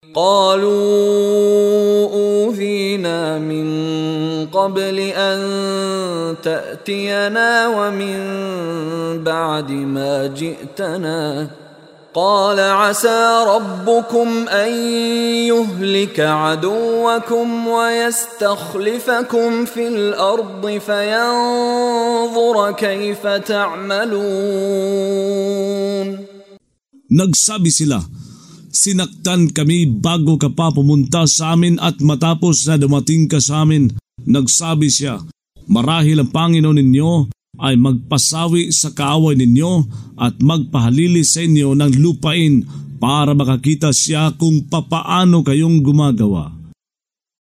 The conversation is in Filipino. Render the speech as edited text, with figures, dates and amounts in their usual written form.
قالوا أوذينا من قبل أن تأتينا ومن بعد ما جئتنا قال عسى ربكم أن يهلك عدوكم ويستخلفكم في الأرض فينظر كيف تعملون. Nagsabi sila, sinaktan kami bago ka pa pumunta sa amin at matapos na dumating ka sa amin. Nagsabi siya, marahil ang Panginoon ninyo ay magpasawi sa kaaway ninyo at magpahalili sa inyo ng lupain para makakita siya kung papaano kayong gumagawa.